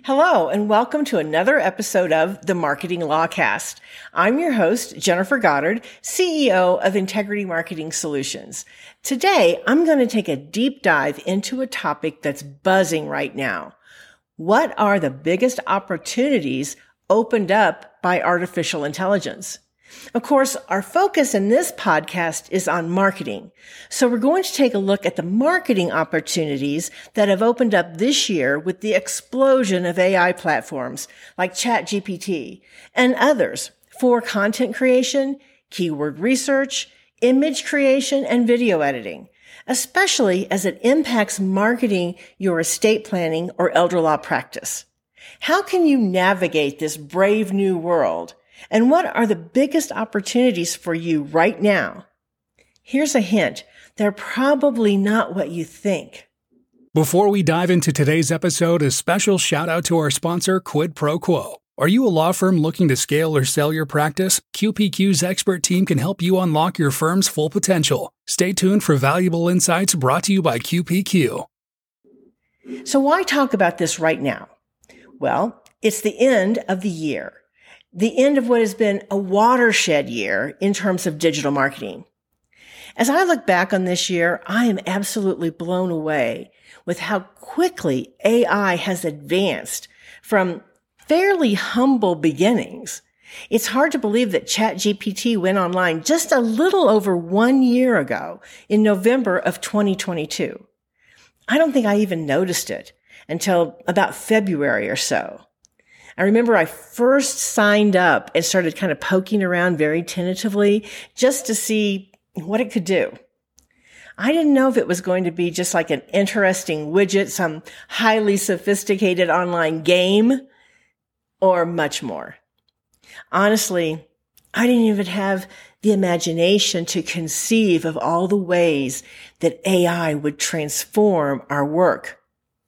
Hello, and welcome to another episode of the Marketing Lawcast. I'm your host, Jennifer Goddard, CEO of Integrity Marketing Solutions. Today, I'm going to take a deep dive into a topic that's buzzing right now. What are the biggest opportunities opened up by artificial intelligence? Of course, our focus in this podcast is on marketing. So we're going to take a look at the marketing opportunities that have opened up this year with the explosion of AI platforms like ChatGPT and others for content creation, keyword research, image creation, and video editing, especially as it impacts marketing your estate planning or elder law practice. How can you navigate this brave new world? And what are the biggest opportunities for you right now? Here's a hint. They're probably not what you think. Before we dive into today's episode, a special shout out to our sponsor, Quid Pro Quo. Are you a law firm looking to scale or sell your practice? QPQ's expert team can help you unlock your firm's full potential. Stay tuned for valuable insights brought to you by QPQ. So why talk about this right now? Well, it's the end of the year. The end of what has been a watershed year in terms of digital marketing. As I look back on this year, I am absolutely blown away with how quickly AI has advanced from fairly humble beginnings. It's hard to believe that ChatGPT went online just a little over 1 year ago in November of 2022. I don't think I even noticed it until about February or so. I remember I first signed up and started kind of poking around very tentatively just to see what it could do. I didn't know if it was going to be just like an interesting widget, some highly sophisticated online game, or much more. Honestly, I didn't even have the imagination to conceive of all the ways that AI would transform our work.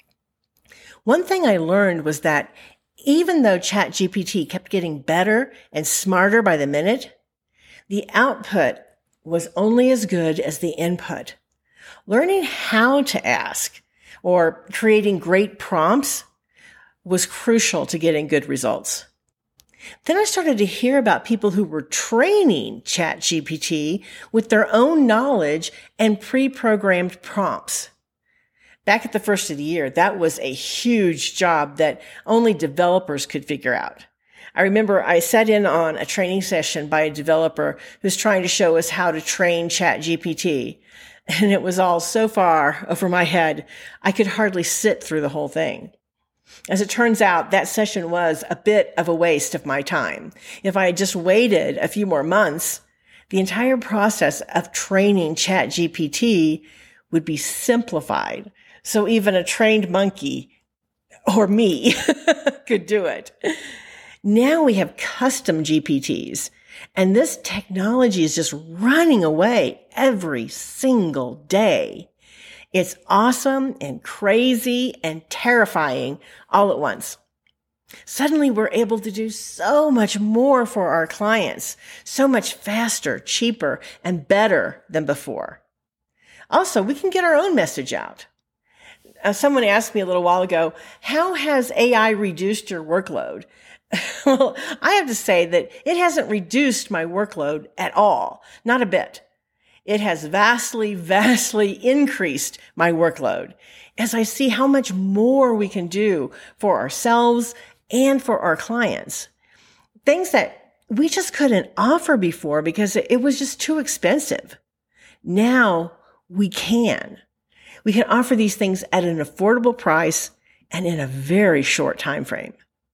One thing I learned was that even though ChatGPT kept getting better and smarter by the minute, the output was only as good as the input. Learning how to ask or creating great prompts was crucial to getting good results. Then I started to hear about people who were training ChatGPT with their own knowledge and pre-programmed prompts. Back at the first of the year, that was a huge job that only developers could figure out. I remember I sat in on a training session by a developer who's trying to show us how to train ChatGPT, and it was all so far over my head, I could hardly sit through the whole thing. As it turns out, that session was a bit of a waste of my time. If I had just waited a few more months, the entire process of training ChatGPT would be simplified. So even a trained monkey, or me, could do it. Now we have custom GPTs, and this technology is just running away every single day. It's awesome and crazy and terrifying all at once. Suddenly we're able to do so much more for our clients, so much faster, cheaper, and better than before. Also, we can get our own message out. Someone asked me a little while ago, how has AI reduced your workload? Well, I have to say that it hasn't reduced my workload at all, not a bit. It has vastly increased my workload as I see how much more we can do for ourselves and for our clients. Things that we just couldn't offer before because it was just too expensive. Now we can. We can offer these things at an affordable price and in a very short time frame.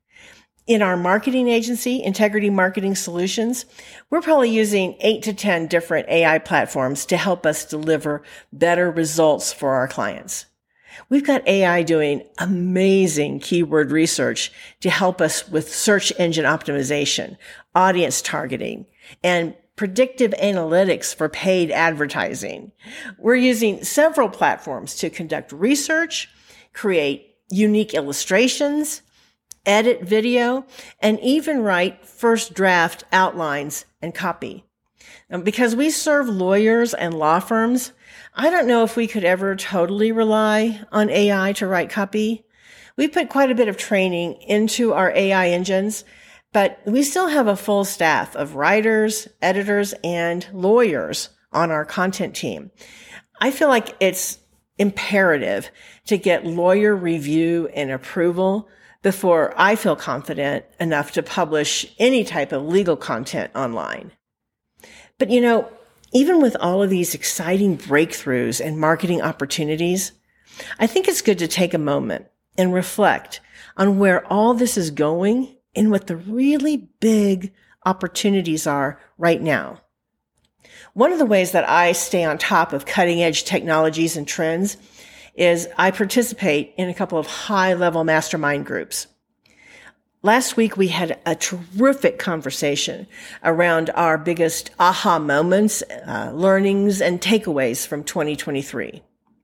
In our marketing agency, Integrity Marketing Solutions, we're probably using 8 to 10 different AI platforms to help us deliver better results for our clients. We've got AI doing amazing keyword research to help us with search engine optimization, audience targeting, and predictive analytics for paid advertising. We're using several platforms to conduct research, create unique illustrations, edit video, and even write first draft outlines and copy. Because we serve lawyers and law firms, I don't know if we could ever totally rely on AI to write copy. We put quite a bit of training into our AI engines, but we still have a full staff of writers, editors, and lawyers on our content team. I feel like it's imperative to get lawyer review and approval before I feel confident enough to publish any type of legal content online. But even with all of these exciting breakthroughs and marketing opportunities, I think it's good to take a moment and reflect on where all this is going and what the really big opportunities are right now. One of the ways that I stay on top of cutting edge technologies and trends is I participate in a couple of high-level mastermind groups. Last week, we had a terrific conversation around our biggest aha moments, learnings, and takeaways from 2023.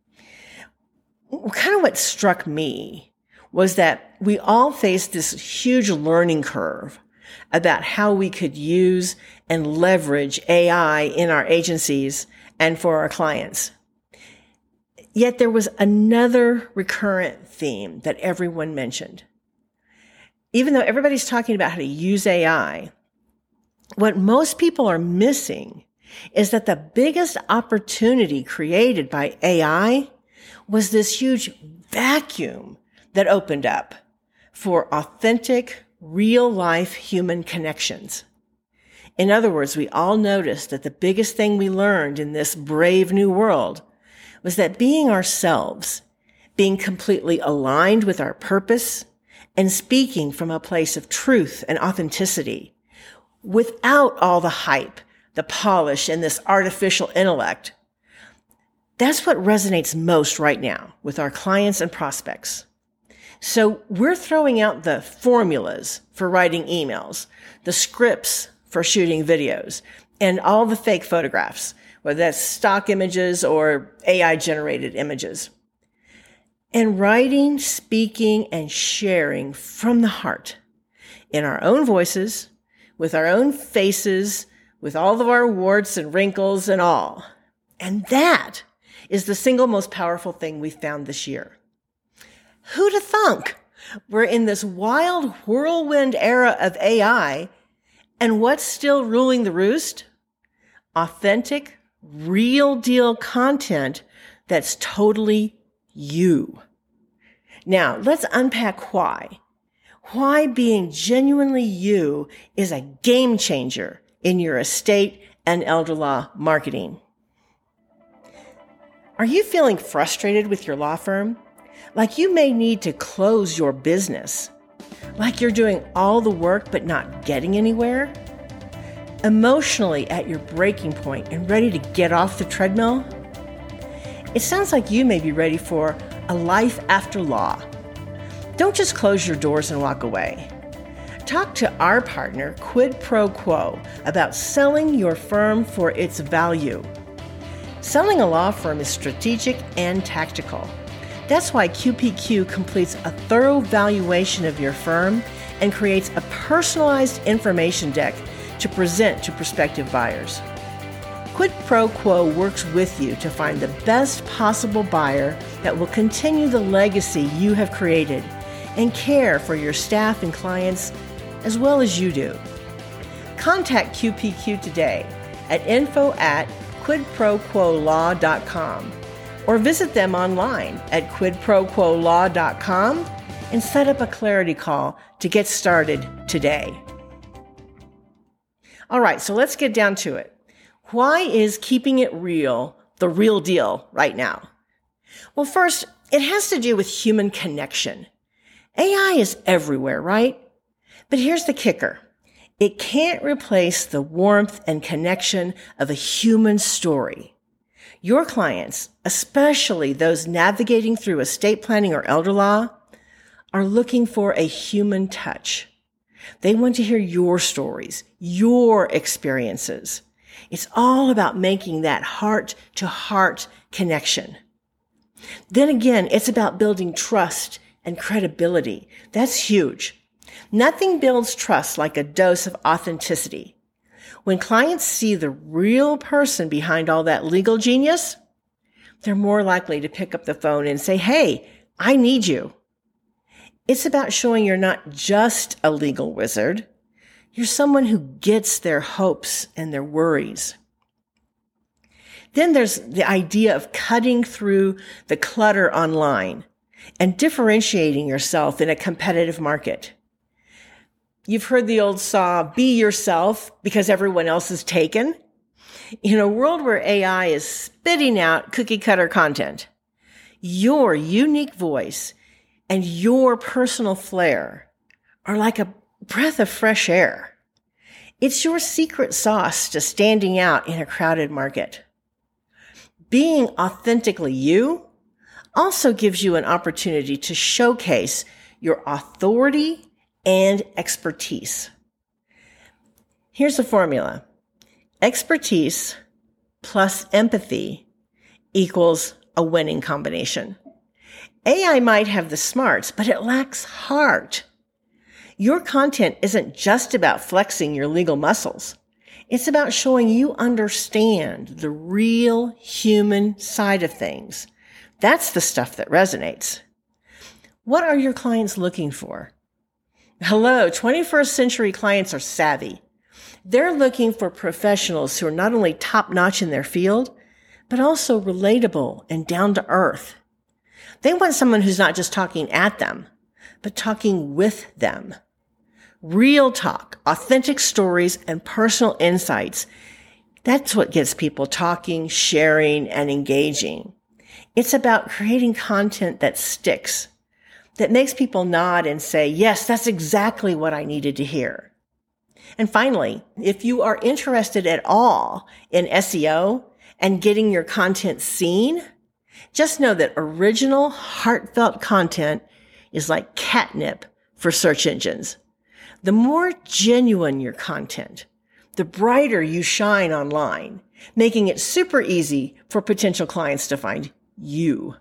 Kind of what struck me was that we all faced this huge learning curve about how we could use and leverage AI in our agencies and for our clients. Yet there was another recurrent theme that everyone mentioned. Even though everybody's talking about how to use AI, what most people are missing is that the biggest opportunity created by AI was this huge vacuum that opened up for authentic, real-life human connections. In other words, we all noticed that the biggest thing we learned in this brave new world was that being ourselves, being completely aligned with our purpose, and speaking from a place of truth and authenticity, without all the hype, the polish, and this artificial intellect, that's what resonates most right now with our clients and prospects. So we're throwing out the formulas for writing emails, the scripts for shooting videos, and all the fake photographs, whether that's stock images or AI-generated images. And writing, speaking, and sharing from the heart in our own voices, with our own faces, with all of our warts and wrinkles and all. And that is the single most powerful thing we've found this year. Who'da thunk? We're in this wild whirlwind era of AI, and what's still ruling the roost? Authentic, real deal content that's totally you. Now, let's unpack why. Why being genuinely you is a game changer in your estate and elder law marketing. Are you feeling frustrated with your law firm? Like you may need to close your business? Like you're doing all the work but not getting anywhere? Emotionally at your breaking point and ready to get off the treadmill? It sounds like you may be ready for a life after law. Don't just close your doors and walk away. Talk to our partner, Quid Pro Quo, about selling your firm for its value. Selling a law firm is strategic and tactical. That's why QPQ completes a thorough valuation of your firm and creates a personalized information deck to present to prospective buyers. Quid Pro Quo works with you to find the best possible buyer that will continue the legacy you have created and care for your staff and clients as well as you do. Contact QPQ today at info@quidproquolaw.com or visit them online at quidproquolaw.com and set up a clarity call to get started today. All right, so let's get down to it. Why is keeping it real the real deal right now? Well, first, it has to do with human connection. AI is everywhere, right? But here's the kicker. It can't replace the warmth and connection of a human story. Your clients, especially those navigating through estate planning or elder law, are looking for a human touch. They want to hear your stories, your experiences. It's all about making that heart-to-heart connection. Then again, it's about building trust and credibility. That's huge. Nothing builds trust like a dose of authenticity. When clients see the real person behind all that legal genius, they're more likely to pick up the phone and say, "Hey, I need you." It's about showing you're not just a legal wizard. You're someone who gets their hopes and their worries. Then there's the idea of cutting through the clutter online and differentiating yourself in a competitive market. You've heard the old saw, be yourself because everyone else is taken. In a world where AI is spitting out cookie cutter content, your unique voice and your personal flair are like a breath of fresh air. It's your secret sauce to standing out in a crowded market. Being authentically you also gives you an opportunity to showcase your authority and expertise. Here's the formula. Expertise plus empathy equals a winning combination. AI might have the smarts, but it lacks heart. Your content isn't just about flexing your legal muscles. It's about showing you understand the real human side of things. That's the stuff that resonates. What are your clients looking for? Hello, 21st century clients are savvy. They're looking for professionals who are not only top-notch in their field, but also relatable and down to earth. They want someone who's not just talking at them, but talking with them. Real talk, authentic stories, and personal insights. That's what gets people talking, sharing, and engaging. It's about creating content that sticks, that makes people nod and say, yes, that's exactly what I needed to hear. And finally, if you are interested at all in SEO and getting your content seen, just know that original, heartfelt content is like catnip for search engines. The more genuine your content, the brighter you shine online, making it super easy for potential clients to find you.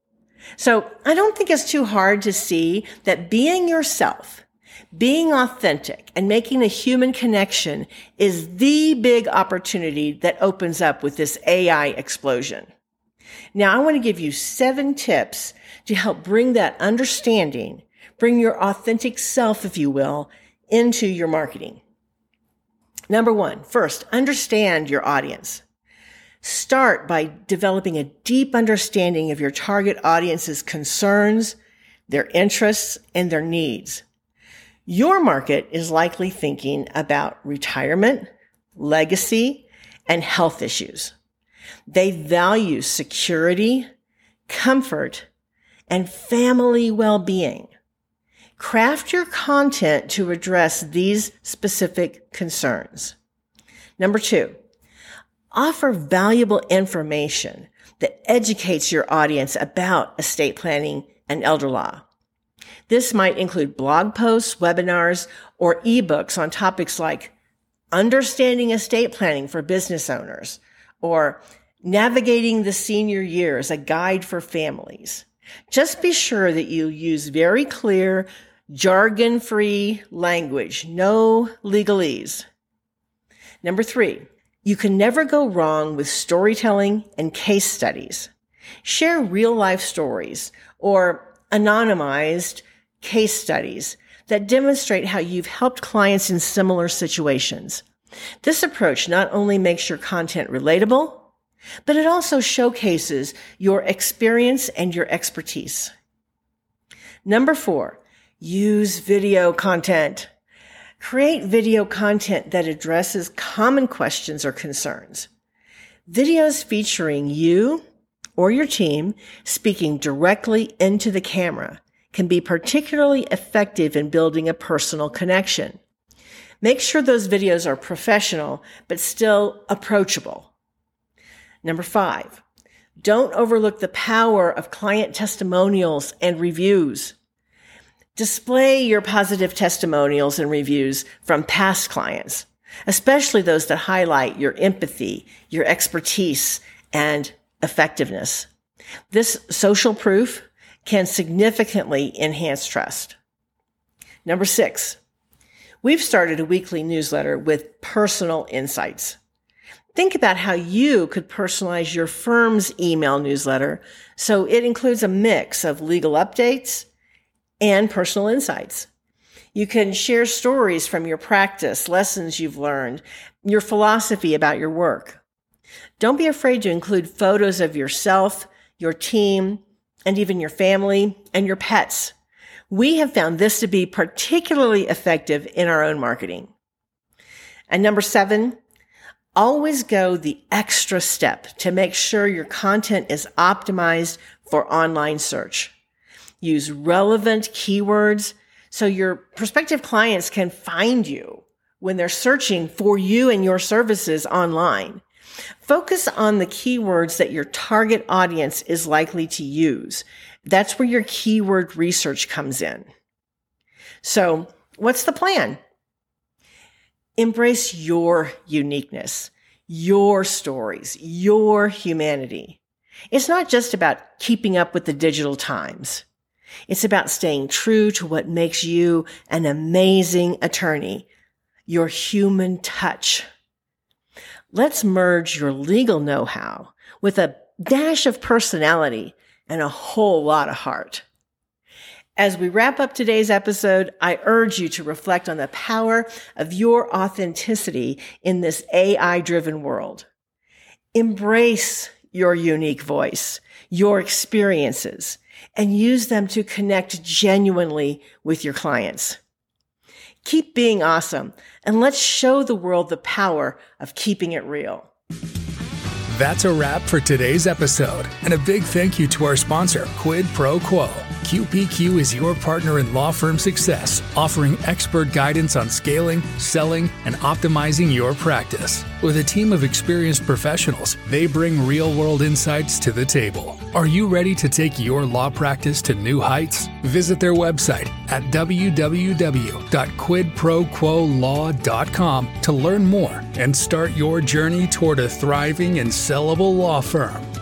So I don't think it's too hard to see that being yourself, being authentic, and making a human connection is the big opportunity that opens up with this AI explosion. Now, I want to give you 7 tips to help bring that understanding, bring your authentic self, if you will, into your marketing. Number 1, first, understand your audience. Start by developing a deep understanding of your target audience's concerns, their interests, and their needs. Your market is likely thinking about retirement, legacy, and health issues. They value security, comfort, and family well-being. Craft your content to address these specific concerns. Number 2, offer valuable information that educates your audience about estate planning and elder law. This might include blog posts, webinars, or ebooks on topics like understanding estate planning for business owners or navigating the senior years, a guide for families. Just be sure that you use very clear, jargon-free language, no legalese. Number 3, you can never go wrong with storytelling and case studies. Share real-life stories or anonymized case studies that demonstrate how you've helped clients in similar situations. This approach not only makes your content relatable, but it also showcases your experience and your expertise. Number 4, use video content. Create video content that addresses common questions or concerns. Videos featuring you or your team speaking directly into the camera can be particularly effective in building a personal connection. Make sure those videos are professional, but still approachable. Number 5, don't overlook the power of client testimonials and reviews. Display your positive testimonials and reviews from past clients, especially those that highlight your empathy, your expertise, and effectiveness. This social proof can significantly enhance trust. Number 6, we've started a weekly newsletter with personal insights. Think about how you could personalize your firm's email newsletter so it includes a mix of legal updates and personal insights. You can share stories from your practice, lessons you've learned, your philosophy about your work. Don't be afraid to include photos of yourself, your team, and even your family and your pets. We have found this to be particularly effective in our own marketing. And number 7, always go the extra step to make sure your content is optimized for online search. Use relevant keywords so your prospective clients can find you when they're searching for you and your services online. Focus on the keywords that your target audience is likely to use. That's where your keyword research comes in. So, what's the plan? Embrace your uniqueness, your stories, your humanity. It's not just about keeping up with the digital times. It's about staying true to what makes you an amazing attorney, your human touch. Let's merge your legal know-how with a dash of personality and a whole lot of heart. As we wrap up today's episode, I urge you to reflect on the power of your authenticity in this AI-driven world. Embrace your unique voice, your experiences, and use them to connect genuinely with your clients. Keep being awesome, and let's show the world the power of keeping it real. That's a wrap for today's episode, and a big thank you to our sponsor, Quid Pro Quo. QPQ is your partner in law firm success, offering expert guidance on scaling, selling, and optimizing your practice. With a team of experienced professionals, they bring real-world insights to the table. Are you ready to take your law practice to new heights? Visit their website at www.quidproquolaw.com to learn more and start your journey toward a thriving and sellable law firm.